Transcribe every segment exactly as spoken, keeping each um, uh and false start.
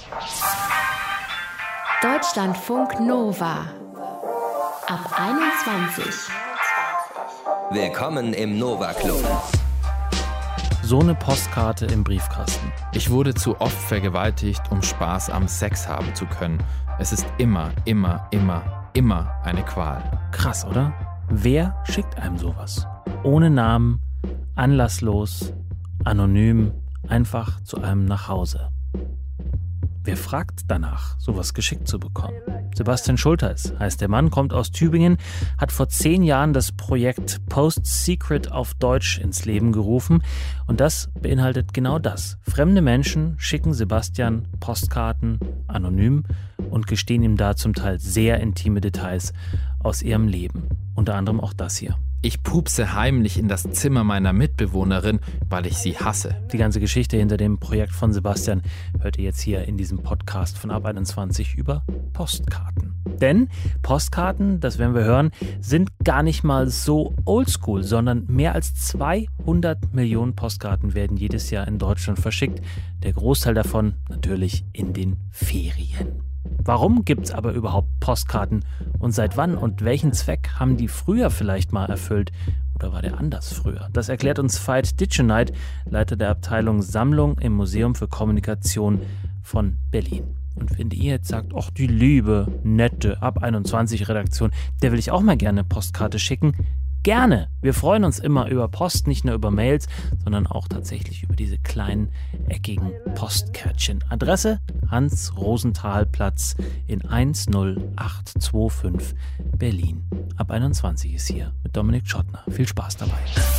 Deutschlandfunk Nova ab einundzwanzig. Willkommen im Nova Club. So eine Postkarte im Briefkasten. Ich wurde zu oft vergewaltigt, um Spaß am Sex haben zu können. Es ist immer, immer, immer, immer eine Qual. Krass, oder? Wer schickt einem sowas? Ohne Namen, anlasslos, anonym, einfach zu einem nach Hause. Wer fragt danach, sowas geschickt zu bekommen? Sebastian Schultheis heißt der Mann, kommt aus Tübingen, hat vor zehn Jahren das Projekt Post Secret auf Deutsch ins Leben gerufen. Und das beinhaltet genau das. Fremde Menschen schicken Sebastian Postkarten anonym und gestehen ihm da zum Teil sehr intime Details aus ihrem Leben. Unter anderem auch das hier. Ich pupse heimlich in das Zimmer meiner Mitbewohnerin, weil ich sie hasse. Die ganze Geschichte hinter dem Projekt von Sebastian hört ihr jetzt hier in diesem Podcast von ab einundzwanzig über Postkarten. Denn Postkarten, das werden wir hören, sind gar nicht mal so oldschool, sondern mehr als zweihundert Millionen Postkarten werden jedes Jahr in Deutschland verschickt. Der Großteil davon natürlich in den Ferien. Warum gibt es aber überhaupt Postkarten und seit wann und welchen Zweck haben die früher vielleicht mal erfüllt oder war der anders früher? Das erklärt uns Veit Ditscheneit, Leiter der Abteilung Sammlung im Museum für Kommunikation von Berlin. Und wenn ihr jetzt sagt, ach die liebe, nette ab einundzwanzig Redaktion, der will ich auch mal gerne eine Postkarte schicken, gerne. Wir freuen uns immer über Post, nicht nur über Mails, sondern auch tatsächlich über diese kleinen, eckigen Postkärtchen. Adresse Hans-Rosenthal-Platz in eins null acht zwei fünf Berlin. Ab einundzwanzig ist hier mit Dominik Schottner. Viel Spaß dabei.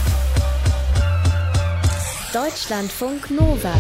Deutschlandfunk Nova.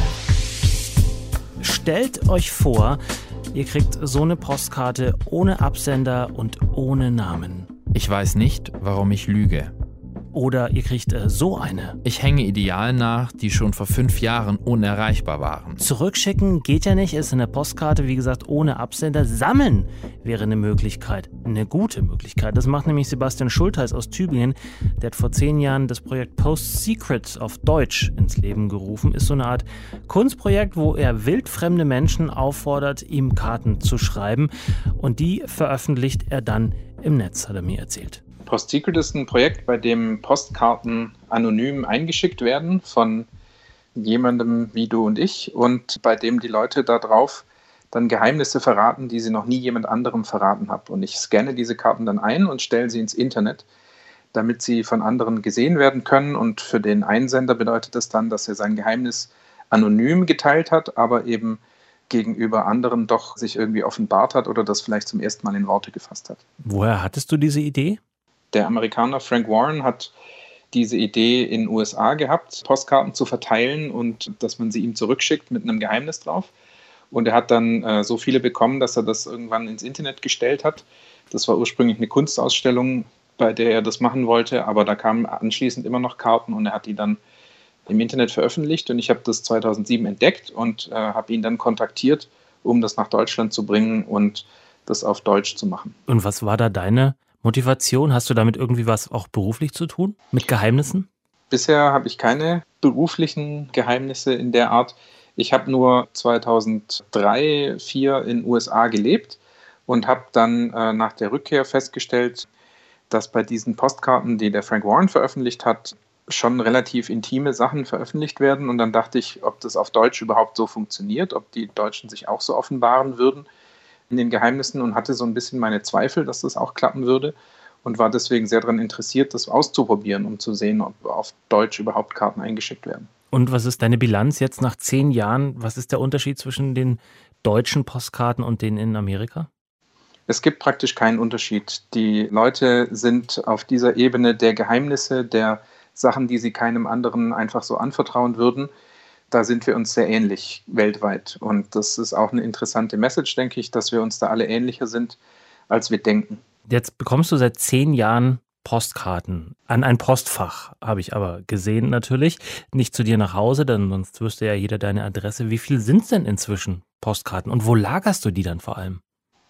Stellt euch vor, ihr kriegt so eine Postkarte ohne Absender und ohne Namen. Ich weiß nicht, warum ich lüge. Oder ihr kriegt äh, so eine. Ich hänge Idealen nach, die schon vor fünf Jahren unerreichbar waren. Zurückschicken geht ja nicht, ist eine Postkarte, wie gesagt, ohne Absender. Sammeln wäre eine Möglichkeit, eine gute Möglichkeit. Das macht nämlich Sebastian Schultheis aus Tübingen. Der hat vor zehn Jahren das Projekt Post Secret auf Deutsch ins Leben gerufen. Ist so eine Art Kunstprojekt, wo er wildfremde Menschen auffordert, ihm Karten zu schreiben. Und die veröffentlicht er dann im Netz, hat er mir erzählt. Post Secret ist ein Projekt, bei dem Postkarten anonym eingeschickt werden von jemandem wie du und ich und bei dem die Leute da drauf dann Geheimnisse verraten, die sie noch nie jemand anderem verraten haben. Und ich scanne diese Karten dann ein und stelle sie ins Internet, damit sie von anderen gesehen werden können. Und für den Einsender bedeutet das dann, dass er sein Geheimnis anonym geteilt hat, aber eben gegenüber anderen doch sich irgendwie offenbart hat oder das vielleicht zum ersten Mal in Worte gefasst hat. Woher hattest du diese Idee? Der Amerikaner Frank Warren hat diese Idee in den U S A gehabt, Postkarten zu verteilen und dass man sie ihm zurückschickt mit einem Geheimnis drauf. Und er hat dann äh, so viele bekommen, dass er das irgendwann ins Internet gestellt hat. Das war ursprünglich eine Kunstausstellung, bei der er das machen wollte, aber da kamen anschließend immer noch Karten und er hat die dann im Internet veröffentlicht. Und ich habe das zweitausendsieben entdeckt und äh, habe ihn dann kontaktiert, um das nach Deutschland zu bringen und das auf Deutsch zu machen. Und was war da deine Motivation? Hast du damit irgendwie was auch beruflich zu tun? Mit Geheimnissen? Bisher habe ich keine beruflichen Geheimnisse in der Art. Ich habe nur zweitausenddrei, zweitausendvier in den U S A gelebt und habe dann äh, nach der Rückkehr festgestellt, dass bei diesen Postkarten, die der Frank Warren veröffentlicht hat, schon relativ intime Sachen veröffentlicht werden. Und dann dachte ich, ob das auf Deutsch überhaupt so funktioniert, ob die Deutschen sich auch so offenbaren würden in den Geheimnissen und hatte so ein bisschen meine Zweifel, dass das auch klappen würde und war deswegen sehr daran interessiert, das auszuprobieren, um zu sehen, ob auf Deutsch überhaupt Karten eingeschickt werden. Und was ist deine Bilanz jetzt nach zehn Jahren? Was ist der Unterschied zwischen den deutschen Postkarten und denen in Amerika? Es gibt praktisch keinen Unterschied. Die Leute sind auf dieser Ebene der Geheimnisse, der Sachen, die sie keinem anderen einfach so anvertrauen würden. Da sind wir uns sehr ähnlich weltweit. Und das ist auch eine interessante Message, denke ich, dass wir uns da alle ähnlicher sind, als wir denken. Jetzt bekommst du seit zehn Jahren Postkarten an ein Postfach, habe ich aber gesehen natürlich. Nicht zu dir nach Hause, denn sonst wüsste ja jeder deine Adresse. Wie viel sind es denn inzwischen Postkarten und wo lagerst du die dann vor allem?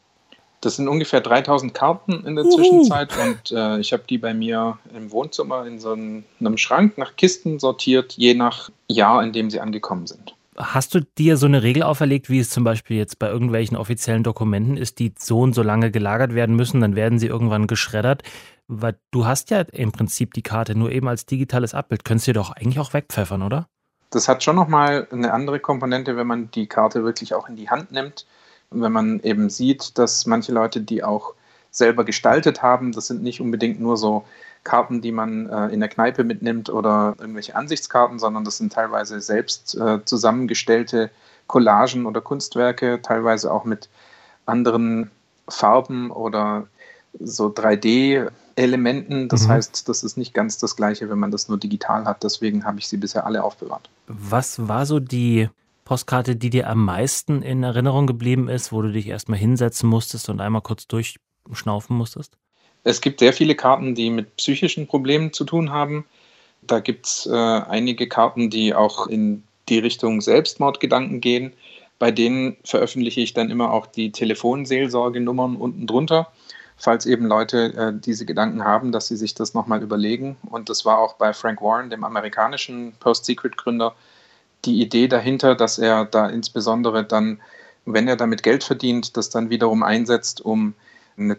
Das sind ungefähr dreitausend Karten in der uh. Zwischenzeit und äh, ich habe die bei mir im Wohnzimmer in so einem, einem Schrank nach Kisten sortiert, je nach Jahr, in dem sie angekommen sind. Hast du dir so eine Regel auferlegt, wie es zum Beispiel jetzt bei irgendwelchen offiziellen Dokumenten ist, die so und so lange gelagert werden müssen, dann werden sie irgendwann geschreddert? Weil du hast ja im Prinzip die Karte nur eben als digitales Abbild. Könntest du dir doch eigentlich auch wegpfeffern, oder? Das hat schon nochmal eine andere Komponente, wenn man die Karte wirklich auch in die Hand nimmt. Und wenn man eben sieht, dass manche Leute die auch selber gestaltet haben, das sind nicht unbedingt nur so Karten, die man äh, in der Kneipe mitnimmt oder irgendwelche Ansichtskarten, sondern das sind teilweise selbst äh, zusammengestellte Collagen oder Kunstwerke, teilweise auch mit anderen Farben oder so drei D-Elementen. Das mhm. heißt, das ist nicht ganz das Gleiche, wenn man das nur digital hat. Deswegen habe ich sie bisher alle aufbewahrt. Was war so die Postkarte, die dir am meisten in Erinnerung geblieben ist, wo du dich erstmal hinsetzen musstest und einmal kurz durchschnaufen musstest? Es gibt sehr viele Karten, die mit psychischen Problemen zu tun haben. Da gibt es äh, einige Karten, die auch in die Richtung Selbstmordgedanken gehen. Bei denen veröffentliche ich dann immer auch die Telefonseelsorgenummern unten drunter, falls eben Leute äh, diese Gedanken haben, dass sie sich das nochmal überlegen. Und das war auch bei Frank Warren, dem amerikanischen Post-Secret-Gründer, die Idee dahinter, dass er da insbesondere dann, wenn er damit Geld verdient, das dann wiederum einsetzt, um eine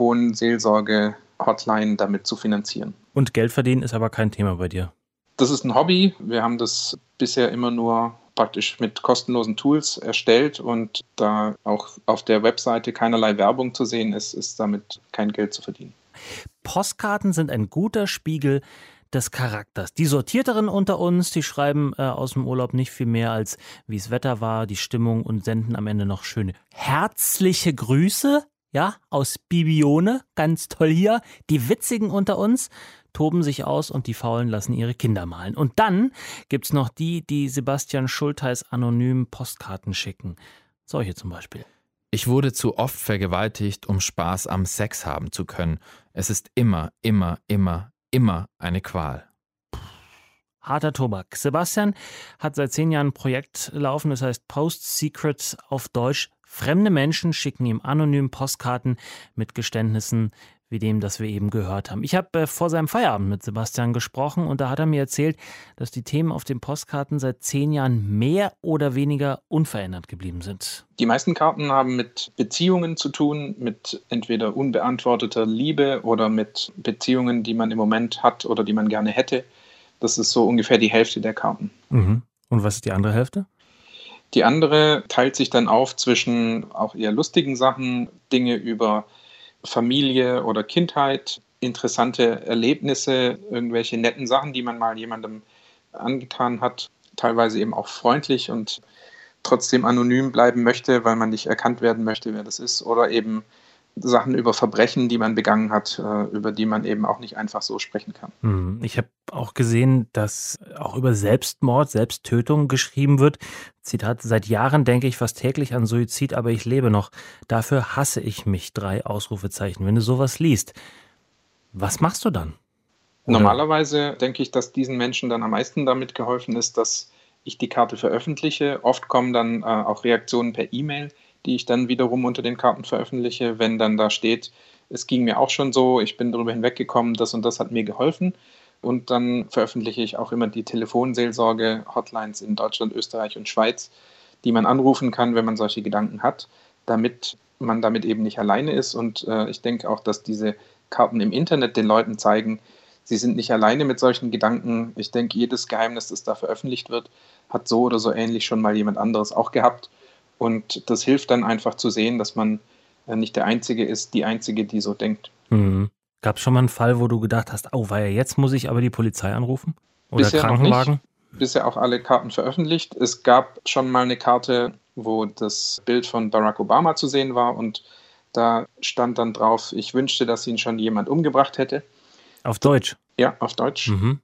Telefonseelsorge-Hotline damit zu finanzieren. Und Geld verdienen ist aber kein Thema bei dir? Das ist ein Hobby. Wir haben das bisher immer nur praktisch mit kostenlosen Tools erstellt und da auch auf der Webseite keinerlei Werbung zu sehen ist, ist damit kein Geld zu verdienen. Postkarten sind ein guter Spiegel des Charakters. Die Sortierteren unter uns, die schreiben äh, aus dem Urlaub nicht viel mehr als wie es Wetter war, die Stimmung und senden am Ende noch schöne herzliche Grüße. Ja, aus Bibione, ganz toll hier. Die Witzigen unter uns toben sich aus und die Faulen lassen ihre Kinder malen. Und dann gibt's noch die, die Sebastian Schultheis anonym Postkarten schicken. Solche zum Beispiel. Ich wurde zu oft vergewaltigt, um Spaß am Sex haben zu können. Es ist immer, immer, immer, immer eine Qual. Harter Tobak. Sebastian hat seit zehn Jahren ein Projekt laufen, das heißt Post Secret auf Deutsch. Fremde Menschen schicken ihm anonym Postkarten mit Geständnissen wie dem, das wir eben gehört haben. Ich habe äh, vor seinem Feierabend mit Sebastian gesprochen und da hat er mir erzählt, dass die Themen auf den Postkarten seit zehn Jahren mehr oder weniger unverändert geblieben sind. Die meisten Karten haben mit Beziehungen zu tun, mit entweder unbeantworteter Liebe oder mit Beziehungen, die man im Moment hat oder die man gerne hätte. Das ist so ungefähr die Hälfte der Karten. Mhm. Und was ist die andere Hälfte? Die andere teilt sich dann auf zwischen auch eher lustigen Sachen, Dinge über Familie oder Kindheit, interessante Erlebnisse, irgendwelche netten Sachen, die man mal jemandem angetan hat, teilweise eben auch freundlich und trotzdem anonym bleiben möchte, weil man nicht erkannt werden möchte, wer das ist, oder eben Sachen über Verbrechen, die man begangen hat, über die man eben auch nicht einfach so sprechen kann. Ich habe auch gesehen, dass auch über Selbstmord, Selbsttötung geschrieben wird. Zitat, seit Jahren denke ich fast täglich an Suizid, aber ich lebe noch. Dafür hasse ich mich. Drei Ausrufezeichen. Wenn du sowas liest, was machst du dann? Oder? Normalerweise denke ich, dass diesen Menschen dann am meisten damit geholfen ist, dass ich die Karte veröffentliche. Oft kommen dann äh, auch Reaktionen per E-Mail, die ich dann wiederum unter den Karten veröffentliche, wenn dann da steht, es ging mir auch schon so, ich bin darüber hinweggekommen, das und das hat mir geholfen. Und dann veröffentliche ich auch immer die Telefonseelsorge-Hotlines in Deutschland, Österreich und Schweiz, die man anrufen kann, wenn man solche Gedanken hat, damit man damit eben nicht alleine ist. Und äh, ich denke auch, dass diese Karten im Internet den Leuten zeigen, sie sind nicht alleine mit solchen Gedanken. Ich denke, jedes Geheimnis, das da veröffentlicht wird, hat so oder so ähnlich schon mal jemand anderes auch gehabt. Und das hilft dann einfach zu sehen, dass man nicht der Einzige ist, die Einzige, die so denkt. Mhm. Gab es schon mal einen Fall, wo du gedacht hast, oh weia, jetzt muss ich aber die Polizei anrufen? Oder Bisher Krankenwagen? Noch nicht. Bisher auch alle Karten veröffentlicht. Es gab schon mal eine Karte, wo das Bild von Barack Obama zu sehen war und da stand dann drauf, ich wünschte, dass ihn schon jemand umgebracht hätte. Auf Deutsch? Ja, auf Deutsch. Mhm.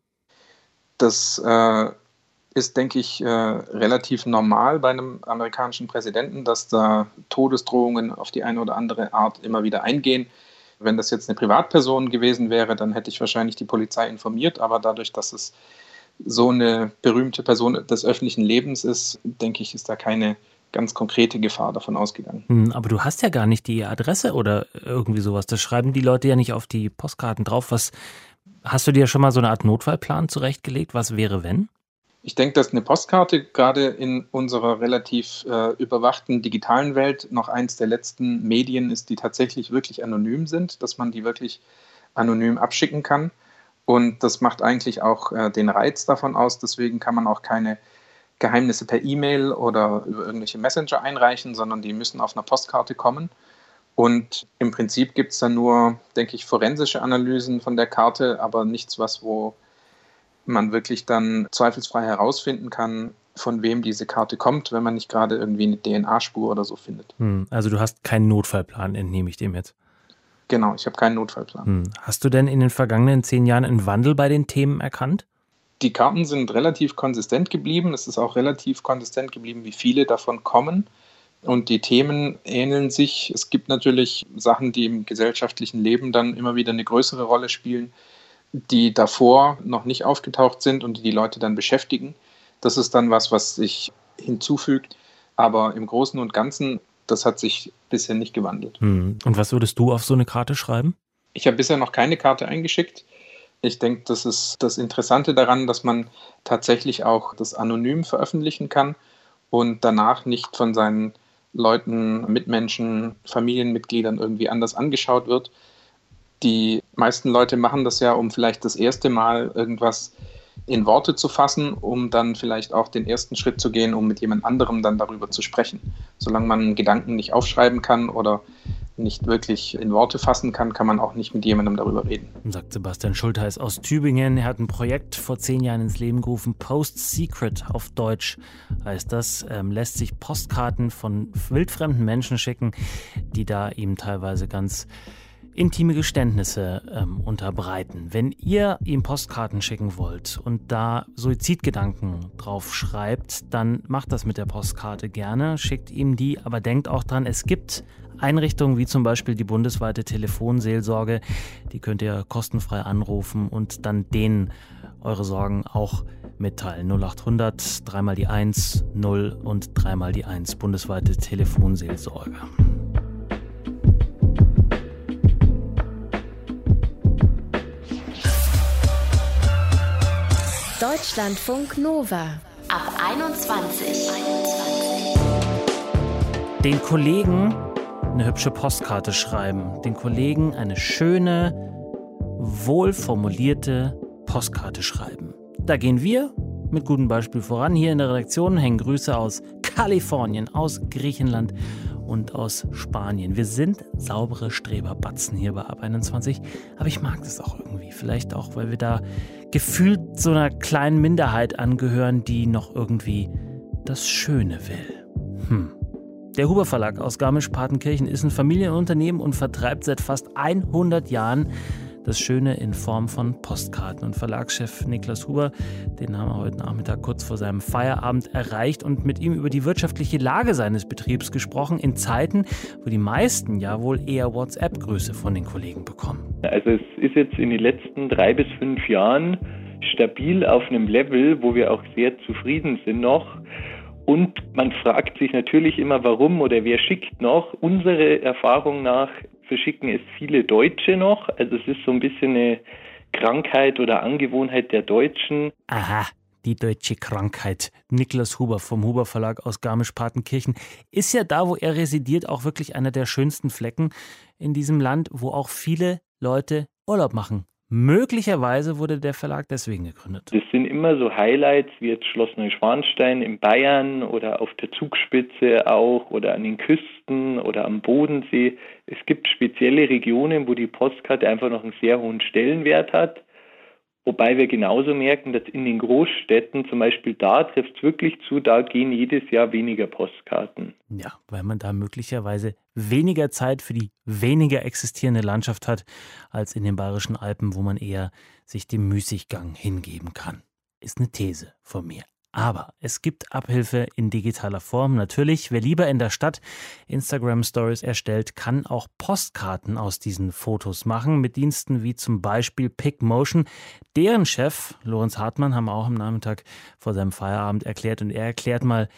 Das äh, ist, denke ich, äh, relativ normal bei einem amerikanischen Präsidenten, dass da Todesdrohungen auf die eine oder andere Art immer wieder eingehen. Wenn das jetzt eine Privatperson gewesen wäre, dann hätte ich wahrscheinlich die Polizei informiert, aber dadurch, dass es so eine berühmte Person des öffentlichen Lebens ist, denke ich, ist da keine ganz konkrete Gefahr davon ausgegangen. Aber du hast ja gar nicht die Adresse oder irgendwie sowas. Das schreiben die Leute ja nicht auf die Postkarten drauf. Was, hast du dir schon mal so eine Art Notfallplan zurechtgelegt? Was wäre, wenn? Ich denke, dass eine Postkarte gerade in unserer relativ äh, überwachten digitalen Welt noch eins der letzten Medien ist, die tatsächlich wirklich anonym sind, dass man die wirklich anonym abschicken kann. Und das macht eigentlich auch äh, den Reiz davon aus. Deswegen kann man auch keine Geheimnisse per E-Mail oder über irgendwelche Messenger einreichen, sondern die müssen auf einer Postkarte kommen. Und im Prinzip gibt es dann nur, denke ich, forensische Analysen von der Karte, aber nichts, was wo man wirklich dann zweifelsfrei herausfinden kann, von wem diese Karte kommt, wenn man nicht gerade irgendwie eine D N A-Spur oder so findet. Hm, also du hast keinen Notfallplan, entnehme ich dem jetzt. Genau, ich habe keinen Notfallplan. Hm. Hast du denn in den vergangenen zehn Jahren einen Wandel bei den Themen erkannt? Die Karten sind relativ konsistent geblieben. Es ist auch relativ konsistent geblieben, wie viele davon kommen. Und die Themen ähneln sich. Es gibt natürlich Sachen, die im gesellschaftlichen Leben dann immer wieder eine größere Rolle spielen, die davor noch nicht aufgetaucht sind und die die Leute dann beschäftigen. Das ist dann was, was sich hinzufügt. Aber im Großen und Ganzen, das hat sich bisher nicht gewandelt. Hm. Und was würdest du auf so eine Karte schreiben? Ich habe bisher noch keine Karte eingeschickt. Ich denke, das ist das Interessante daran, dass man tatsächlich auch das anonym veröffentlichen kann und danach nicht von seinen Leuten, Mitmenschen, Familienmitgliedern irgendwie anders angeschaut wird. Die meisten Leute machen das ja, um vielleicht das erste Mal irgendwas in Worte zu fassen, um dann vielleicht auch den ersten Schritt zu gehen, um mit jemand anderem dann darüber zu sprechen. Solange man einen Gedanken nicht aufschreiben kann oder nicht wirklich in Worte fassen kann, kann man auch nicht mit jemandem darüber reden. Sagt Sebastian Schultheis aus Tübingen. Er hat ein Projekt vor zehn Jahren ins Leben gerufen. Post Secret auf Deutsch heißt das. Ähm, lässt sich Postkarten von wildfremden Menschen schicken, die da ihm teilweise ganz intime Geständnisse ähm, unterbreiten. Wenn ihr ihm Postkarten schicken wollt und da Suizidgedanken drauf schreibt, dann macht das mit der Postkarte gerne, schickt ihm die, aber denkt auch dran, es gibt Einrichtungen wie zum Beispiel die bundesweite Telefonseelsorge, die könnt ihr kostenfrei anrufen und dann denen eure Sorgen auch mitteilen. null acht hundert, dreimal die eins, null und dreimal die eins, bundesweite Telefonseelsorge. Deutschlandfunk Nova ab einundzwanzig. Den Kollegen eine hübsche Postkarte schreiben. Den Kollegen eine schöne, wohlformulierte Postkarte schreiben. Da gehen wir mit gutem Beispiel voran. Hier in der Redaktion hängen Grüße aus Kalifornien, aus Griechenland und aus Spanien. Wir sind saubere Streberbatzen hier bei Ab einundzwanzig, aber ich mag das auch irgendwie. Vielleicht auch, weil wir da gefühlt so einer kleinen Minderheit angehören, die noch irgendwie das Schöne will. Hm. Der Huber Verlag aus Garmisch-Partenkirchen ist ein Familienunternehmen und vertreibt seit fast hundert Jahren das Schöne in Form von Postkarten. Und Verlagschef Niklas Huber, den haben wir heute Nachmittag kurz vor seinem Feierabend erreicht und mit ihm über die wirtschaftliche Lage seines Betriebs gesprochen, in Zeiten, wo die meisten ja wohl eher WhatsApp-Grüße von den Kollegen bekommen. Also es ist jetzt in den letzten drei bis fünf Jahren stabil auf einem Level, wo wir auch sehr zufrieden sind noch. Und man fragt sich natürlich immer, warum oder wer schickt noch. Unserer Erfahrung nach verschicken es viele Deutsche noch. Also es ist so ein bisschen eine Krankheit oder Angewohnheit der Deutschen. Aha, die deutsche Krankheit. Niklas Huber vom Huber Verlag aus Garmisch-Partenkirchen ist ja da, wo er residiert, auch wirklich einer der schönsten Flecken in diesem Land, wo auch viele Leute Urlaub machen. Möglicherweise wurde der Verlag deswegen gegründet. Das sind immer so Highlights wie jetzt Schloss Neuschwanstein in Bayern oder auf der Zugspitze auch oder an den Küsten oder am Bodensee. Es gibt spezielle Regionen, wo die Postkarte einfach noch einen sehr hohen Stellenwert hat. Wobei wir genauso merken, dass in den Großstädten, zum Beispiel da trifft es wirklich zu, da gehen jedes Jahr weniger Postkarten. Ja, weil man da möglicherweise weniger Zeit für die weniger existierende Landschaft hat, als in den Bayerischen Alpen, wo man eher sich dem Müßiggang hingeben kann. Ist eine These von mir. Aber es gibt Abhilfe in digitaler Form. Natürlich, wer lieber in der Stadt Instagram-Stories erstellt, kann auch Postkarten aus diesen Fotos machen mit Diensten wie zum Beispiel PicMotion. Deren Chef, Lorenz Hartmann, haben wir auch am Nachmittag vor seinem Feierabend erklärt. Und er erklärt mal,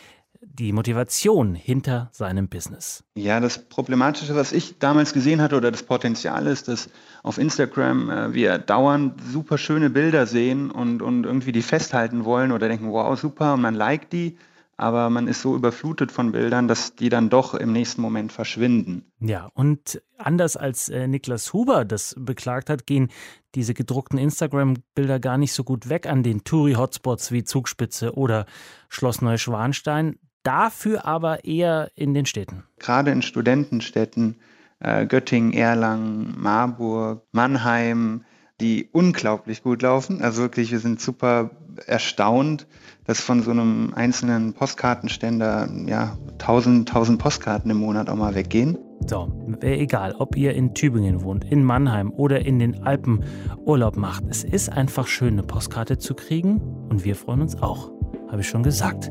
die Motivation hinter seinem Business. Ja, das Problematische, was ich damals gesehen hatte oder das Potenzial ist, dass auf Instagram äh, wir dauernd super schöne Bilder sehen und, und irgendwie die festhalten wollen oder denken, wow, super, und man liked die. Aber man ist so überflutet von Bildern, dass die dann doch im nächsten Moment verschwinden. Ja, und anders als äh, Niklas Huber das beklagt hat, gehen diese gedruckten Instagram-Bilder gar nicht so gut weg an den Touri-Hotspots wie Zugspitze oder Schloss Neuschwanstein. Dafür aber eher in den Städten. Gerade in Studentenstädten, äh, Göttingen, Erlangen, Marburg, Mannheim, die unglaublich gut laufen. Also wirklich, wir sind super erstaunt, dass von so einem einzelnen Postkartenständer ja tausend, tausend Postkarten im Monat auch mal weggehen. So, egal, ob ihr in Tübingen wohnt, in Mannheim oder in den Alpen Urlaub macht. Es ist einfach schön, eine Postkarte zu kriegen und wir freuen uns auch, habe ich schon gesagt.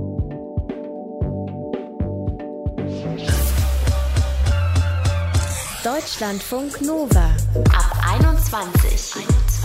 Deutschlandfunk Nova ab einundzwanzig.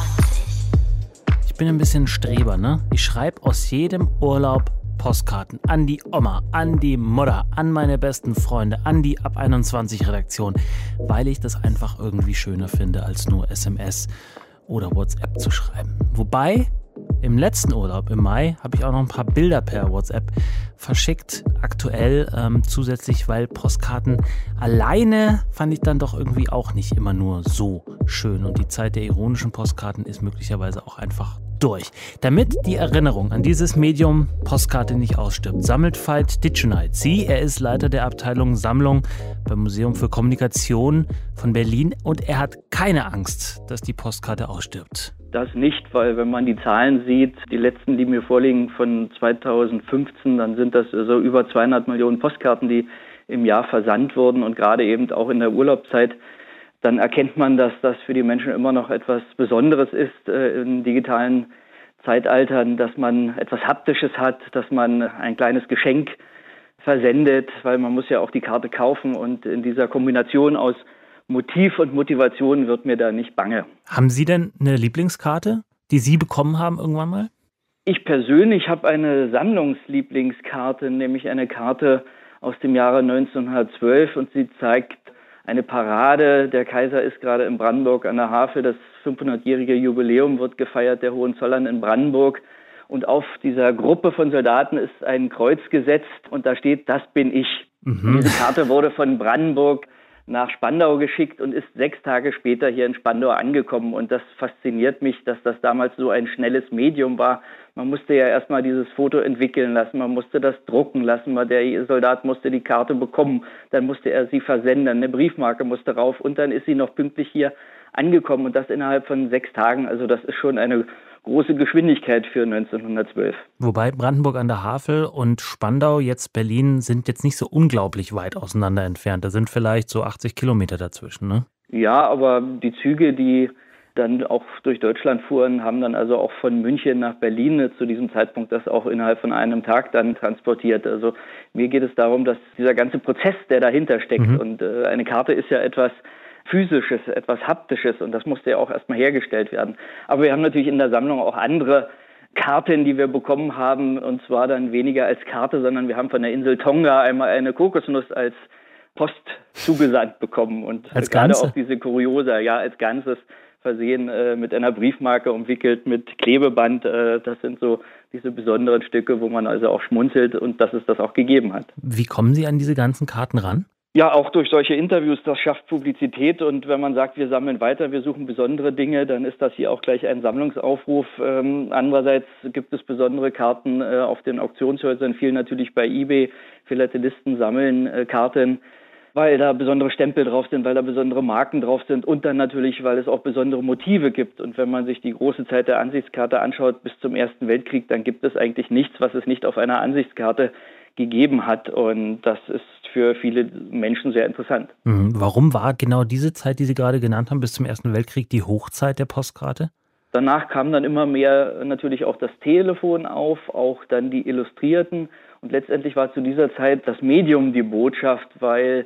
Ich bin ein bisschen Streber, ne? Ich schreibe aus jedem Urlaub Postkarten an die Oma, an die Mutter, an meine besten Freunde, an die Ab einundzwanzig Redaktion, weil ich das einfach irgendwie schöner finde, als nur S M S oder WhatsApp zu schreiben. Wobei, im letzten Urlaub, im Mai, habe ich auch noch ein paar Bilder per WhatsApp verschickt, aktuell ähm, zusätzlich, weil Postkarten alleine fand ich dann doch irgendwie auch nicht immer nur so schön. Und die Zeit der ironischen Postkarten ist möglicherweise auch einfach durch. Damit die Erinnerung an dieses Medium Postkarte nicht ausstirbt, sammelt Veit Ditscheneit sie. Er ist Leiter der Abteilung Sammlung beim Museum für Kommunikation von Berlin und er hat keine Angst, dass die Postkarte ausstirbt. Das nicht, weil wenn man die Zahlen sieht, die letzten, die mir vorliegen von zweitausendfünfzehn, dann sind das so über zweihundert Millionen Postkarten, die im Jahr versandt wurden und gerade eben auch in der Urlaubszeit, dann erkennt man, dass das für die Menschen immer noch etwas Besonderes ist äh, in digitalen Zeitaltern, dass man etwas Haptisches hat, dass man ein kleines Geschenk versendet, weil man muss ja auch die Karte kaufen und in dieser Kombination aus Motiv und Motivation wird mir da nicht bange. Haben Sie denn eine Lieblingskarte, die Sie bekommen haben irgendwann mal? Ich persönlich habe eine Sammlungslieblingskarte, nämlich eine Karte aus dem Jahre neunzehnhundertzwölf und sie zeigt eine Parade. Der Kaiser ist gerade in Brandenburg an der Havel. Das fünfhundertjährige Jubiläum wird gefeiert der Hohenzollern in Brandenburg. Und auf dieser Gruppe von Soldaten ist ein Kreuz gesetzt und da steht, das bin ich. Mhm. Diese Karte wurde von Brandenburg nach Spandau geschickt und ist sechs Tage später hier in Spandau angekommen. Und das fasziniert mich, dass das damals so ein schnelles Medium war. Man musste ja erstmal dieses Foto entwickeln lassen, man musste das drucken lassen, der Soldat musste die Karte bekommen, dann musste er sie versenden, eine Briefmarke musste rauf und dann ist sie noch pünktlich hier angekommen und das innerhalb von sechs Tagen. Also das ist schon eine große Geschwindigkeit für neunzehnhundertzwölf. Wobei Brandenburg an der Havel und Spandau, jetzt Berlin, sind jetzt nicht so unglaublich weit auseinander entfernt. Da sind vielleicht so achtzig Kilometer dazwischen, ne? Ja, aber die Züge, die dann auch durch Deutschland fuhren, haben dann also auch von München nach Berlin zu diesem Zeitpunkt das auch innerhalb von einem Tag dann transportiert. Also mir geht es darum, dass dieser ganze Prozess, der dahinter steckt mhm. und äh, eine Karte ist ja etwas Physisches, etwas Haptisches und das musste ja auch erstmal hergestellt werden. Aber wir haben natürlich in der Sammlung auch andere Karten, die wir bekommen haben und zwar dann weniger als Karte, sondern wir haben von der Insel Tonga einmal eine Kokosnuss als Post zugesandt bekommen und als gerade Ganze? auch diese Kuriosa, ja, als Ganzes versehen äh, mit einer Briefmarke umwickelt, mit Klebeband. Äh, das sind so diese besonderen Stücke, wo man also auch schmunzelt und dass es das auch gegeben hat. Wie kommen Sie an diese ganzen Karten ran? Ja, auch durch solche Interviews, das schafft Publizität und wenn man sagt, wir sammeln weiter, wir suchen besondere Dinge, dann ist das hier auch gleich ein Sammlungsaufruf. Ähm, andererseits gibt es besondere Karten äh, auf den Auktionshäusern, viel natürlich bei eBay, Philatelisten sammeln äh, Karten, weil da besondere Stempel drauf sind, weil da besondere Marken drauf sind und dann natürlich, weil es auch besondere Motive gibt. Und wenn man sich die große Zeit der Ansichtskarte anschaut bis zum Ersten Weltkrieg, dann gibt es eigentlich nichts, was es nicht auf einer Ansichtskarte gegeben hat und das ist für viele Menschen sehr interessant. Mhm. Warum war genau diese Zeit, die Sie gerade genannt haben, bis zum Ersten Weltkrieg die Hochzeit der Postkarte? Danach kam dann immer mehr natürlich auch das Telefon auf, auch dann die Illustrierten und letztendlich war zu dieser Zeit das Medium die Botschaft, weil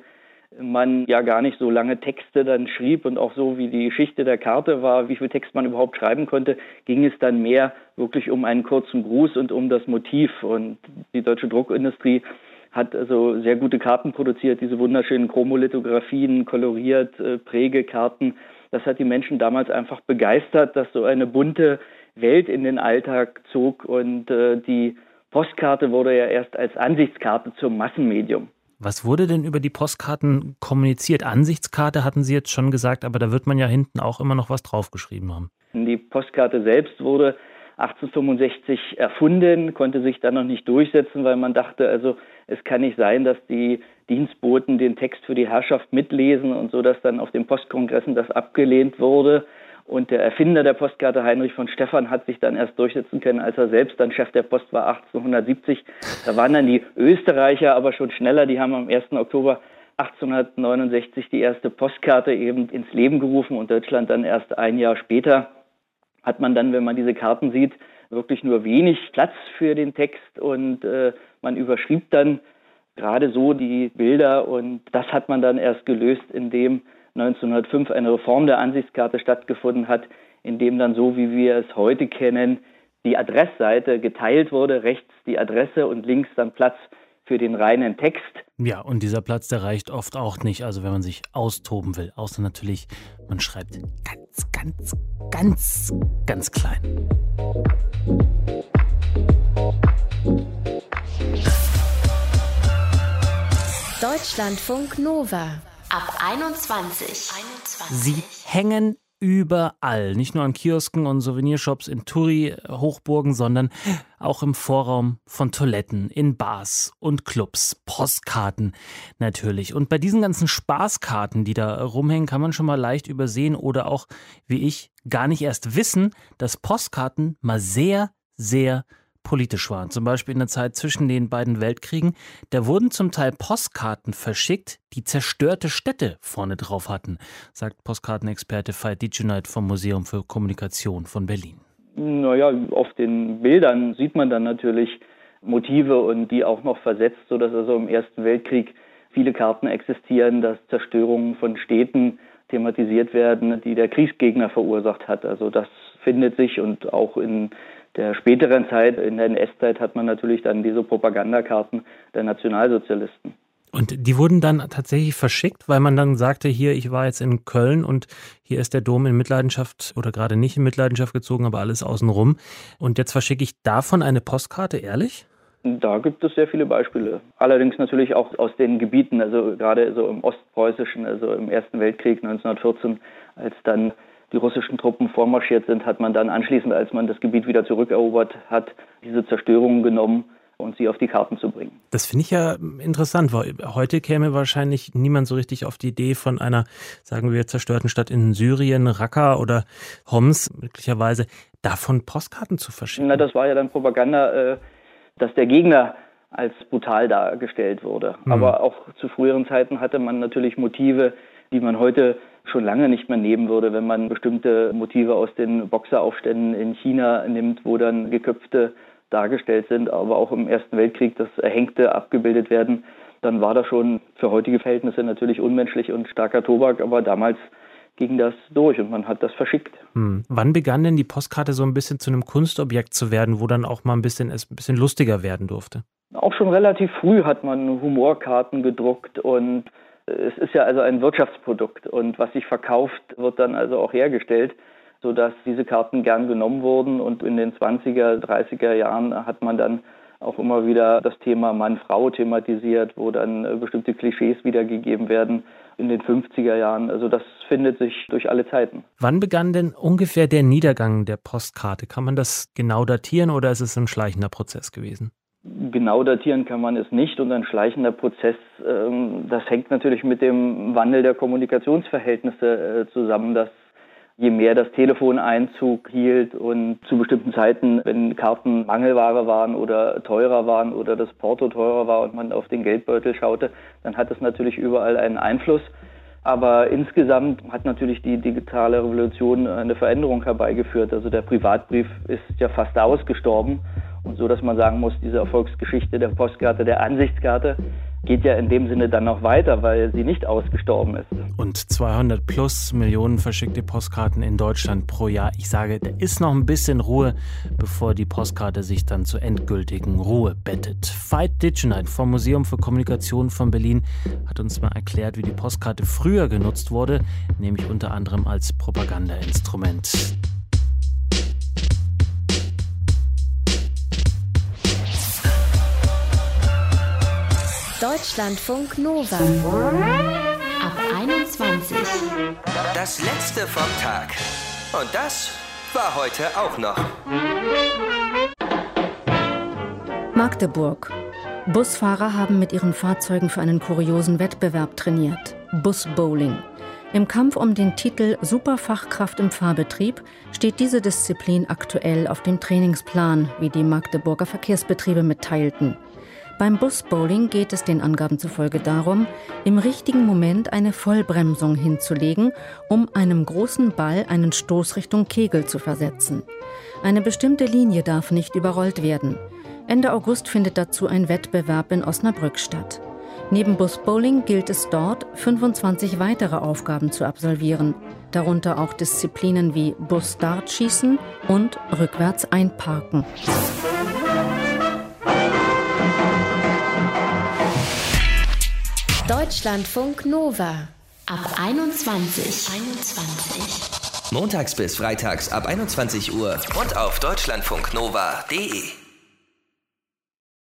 man ja gar nicht so lange Texte dann schrieb und auch so wie die Geschichte der Karte war, wie viel Text man überhaupt schreiben konnte, ging es dann mehr wirklich um einen kurzen Gruß und um das Motiv. Und die deutsche Druckindustrie hat also sehr gute Karten produziert, diese wunderschönen Chromolithografien, koloriert, äh, Prägekarten. Das hat die Menschen damals einfach begeistert, dass so eine bunte Welt in den Alltag zog und äh, die Postkarte wurde ja erst als Ansichtskarte zum Massenmedium. Was wurde denn über die Postkarten kommuniziert? Ansichtskarte hatten Sie jetzt schon gesagt, aber da wird man ja hinten auch immer noch was draufgeschrieben haben. Die Postkarte selbst wurde achtzehnhundertfünfundsechzig erfunden, konnte sich dann noch nicht durchsetzen, weil man dachte, also es kann nicht sein, dass die Dienstboten den Text für die Herrschaft mitlesen und so, dass dann auf den Postkongressen das abgelehnt wurde. Und der Erfinder der Postkarte, Heinrich von Stephan, hat sich dann erst durchsetzen können, als er selbst dann Chef der Post war, achtzehnhundertsiebzig. Da waren dann die Österreicher aber schon schneller. Die haben am ersten Oktober achtzehnhundertneunundsechzig die erste Postkarte eben ins Leben gerufen und Deutschland dann erst ein Jahr später. Hat man dann, wenn man diese Karten sieht, wirklich nur wenig Platz für den Text und äh, man überschrieb dann gerade so die Bilder und das hat man dann erst gelöst, indem neunzehnhundertfünf eine Reform der Ansichtskarte stattgefunden hat, in dem dann so, wie wir es heute kennen, die Adressseite geteilt wurde, rechts die Adresse und links dann Platz für den reinen Text. Ja, und dieser Platz, der reicht oft auch nicht, also wenn man sich austoben will, außer natürlich, man schreibt ganz, ganz, ganz, ganz klein. Deutschlandfunk Nova ab einundzwanzig. Sie hängen überall, nicht nur an Kiosken und Souvenirshops in Touri-Hochburgen, sondern auch im Vorraum von Toiletten, in Bars und Clubs, Postkarten natürlich. Und bei diesen ganzen Spaßkarten, die da rumhängen, kann man schon mal leicht übersehen oder auch, wie ich, gar nicht erst wissen, dass Postkarten mal sehr, sehr politisch waren. Zum Beispiel in der Zeit zwischen den beiden Weltkriegen. Da wurden zum Teil Postkarten verschickt, die zerstörte Städte vorne drauf hatten, sagt Postkartenexperte Veit Ditscheneit vom Museum für Kommunikation von Berlin. Naja, auf den Bildern sieht man dann natürlich Motive und die auch noch versetzt, sodass also im Ersten Weltkrieg viele Karten existieren, dass Zerstörungen von Städten thematisiert werden, die der Kriegsgegner verursacht hat. Also das findet sich und auch in der späteren Zeit, in der N S-Zeit, hat man natürlich dann diese Propagandakarten der Nationalsozialisten. Und die wurden dann tatsächlich verschickt, weil man dann sagte, hier, ich war jetzt in Köln und hier ist der Dom in Mitleidenschaft oder gerade nicht in Mitleidenschaft gezogen, aber alles außenrum. Und jetzt verschicke ich davon eine Postkarte, ehrlich? Da gibt es sehr viele Beispiele. Allerdings natürlich auch aus den Gebieten, also gerade so im Ostpreußischen, also im Ersten Weltkrieg neunzehnhundertvierzehn, als dann die russischen Truppen vormarschiert sind, hat man dann anschließend, als man das Gebiet wieder zurückerobert hat, diese Zerstörungen genommen und sie auf die Karten zu bringen. Das finde ich ja interessant, weil heute käme wahrscheinlich niemand so richtig auf die Idee von einer, sagen wir, zerstörten Stadt in Syrien, Raqqa oder Homs möglicherweise, davon Postkarten zu verschicken. Na, das war ja dann Propaganda, äh, dass der Gegner als brutal dargestellt wurde. Hm. Aber auch zu früheren Zeiten hatte man natürlich Motive, die man heute schon lange nicht mehr nehmen würde, wenn man bestimmte Motive aus den Boxeraufständen in China nimmt, wo dann Geköpfte dargestellt sind, aber auch im Ersten Weltkrieg das Erhängte abgebildet werden, dann war das schon für heutige Verhältnisse natürlich unmenschlich und starker Tobak, aber damals ging das durch und man hat das verschickt. Hm. Wann begann denn die Postkarte so ein bisschen zu einem Kunstobjekt zu werden, wo dann auch mal ein bisschen es ein bisschen lustiger werden durfte? Auch schon relativ früh hat man Humorkarten gedruckt und es ist ja also ein Wirtschaftsprodukt und was sich verkauft, wird dann also auch hergestellt, sodass diese Karten gern genommen wurden und in den zwanziger, dreißiger Jahren hat man dann auch immer wieder das Thema Mann-Frau thematisiert, wo dann bestimmte Klischees wiedergegeben werden in den fünfziger Jahren. Also das findet sich durch alle Zeiten. Wann begann denn ungefähr der Niedergang der Postkarte? Kann man das genau datieren oder ist es ein schleichender Prozess gewesen? Genau datieren kann man es nicht und ein schleichender Prozess, das hängt natürlich mit dem Wandel der Kommunikationsverhältnisse zusammen, dass je mehr das Telefon Einzug hielt und zu bestimmten Zeiten, wenn Karten Mangelware waren oder teurer waren oder das Porto teurer war und man auf den Geldbeutel schaute, dann hat es natürlich überall einen Einfluss. Aber insgesamt hat natürlich die digitale Revolution eine Veränderung herbeigeführt. Also der Privatbrief ist ja fast ausgestorben. Und so, dass man sagen muss, diese Erfolgsgeschichte der Postkarte, der Ansichtskarte, geht ja in dem Sinne dann noch weiter, weil sie nicht ausgestorben ist. Und zweihundert plus Millionen verschickte Postkarten in Deutschland pro Jahr. Ich sage, da ist noch ein bisschen Ruhe, bevor die Postkarte sich dann zur endgültigen Ruhe bettet. Veit Ditscheneit vom Museum für Kommunikation von Berlin hat uns mal erklärt, wie die Postkarte früher genutzt wurde, nämlich unter anderem als Propagandainstrument. Deutschlandfunk Nova. Ab einundzwanzig. Das letzte vom Tag. Und das war heute auch noch. Magdeburg. Busfahrer haben mit ihren Fahrzeugen für einen kuriosen Wettbewerb trainiert. Busbowling. Im Kampf um den Titel Superfachkraft im Fahrbetrieb steht diese Disziplin aktuell auf dem Trainingsplan, wie die Magdeburger Verkehrsbetriebe mitteilten. Beim Busbowling geht es den Angaben zufolge darum, im richtigen Moment eine Vollbremsung hinzulegen, um einem großen Ball einen Stoß Richtung Kegel zu versetzen. Eine bestimmte Linie darf nicht überrollt werden. Ende August findet dazu ein Wettbewerb in Osnabrück statt. Neben Busbowling gilt es dort, fünfundzwanzig weitere Aufgaben zu absolvieren, darunter auch Disziplinen wie Bus-Dartschießen und rückwärts einparken. Deutschlandfunk Nova. Ab einundzwanzig. einundzwanzig. Montags bis freitags ab einundzwanzig Uhr und auf deutschlandfunknova punkt de.